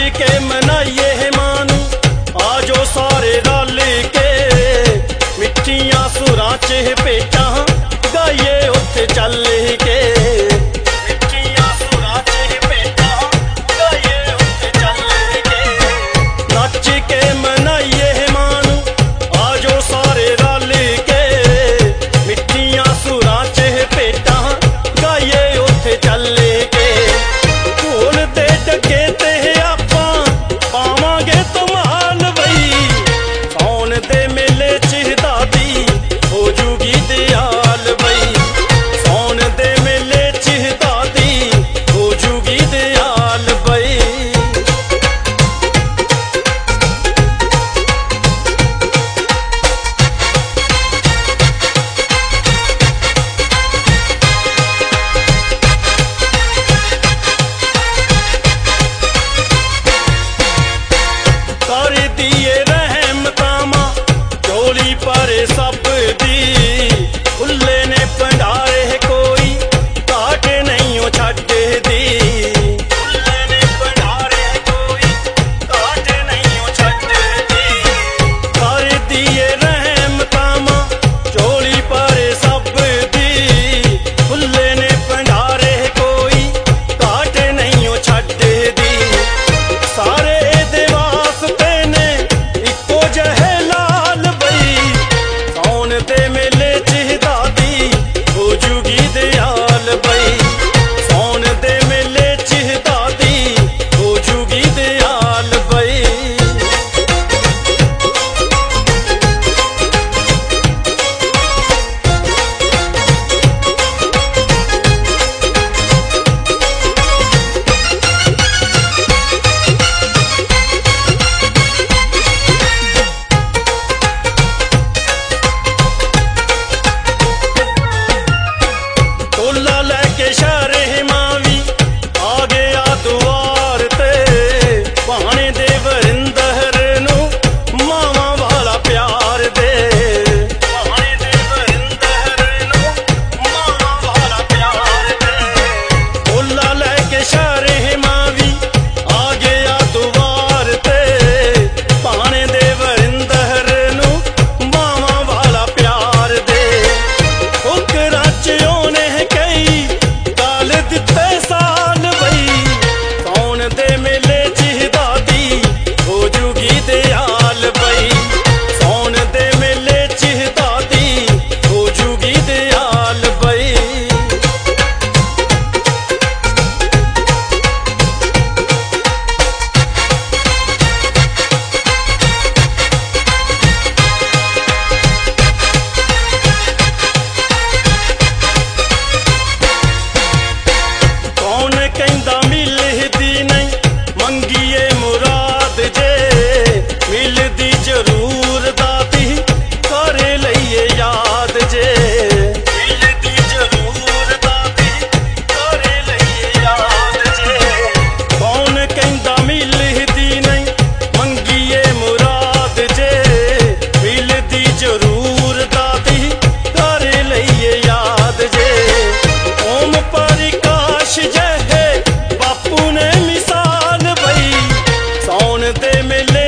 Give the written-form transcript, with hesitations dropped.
के मनाइए मानू आजो सारे रल के मिठियां सुरां च भेटां गाइए उत्थे चल के मिठियां सुरां च भेटां गाइए उत्थे चल के नच के मनाइए मानू आजो सारे रल के मिठियां सुरां च भेटां गाइए उत्थे चल के ढोल ते डगे ते आपां पावांगे धमाल बई सौन दे मेले च दादी हो जूगी दयाल बई सौन दे मेले च दादी हो जूगी दयाल बई। कर दिए रहमतामा झोली पर सब दी खुले ने भंडारे कोई घाट नहीं ओ छड्डे दी खुले ने भंडारे कोई घाट नहीं ओ छड्डे दी कर दिए रहमतामा झोली पर सब दी खुले ने भंडारे कोई घाट नहीं ओ छड्डे दी सारे बापू ने मिसाल बई सौन दे मेले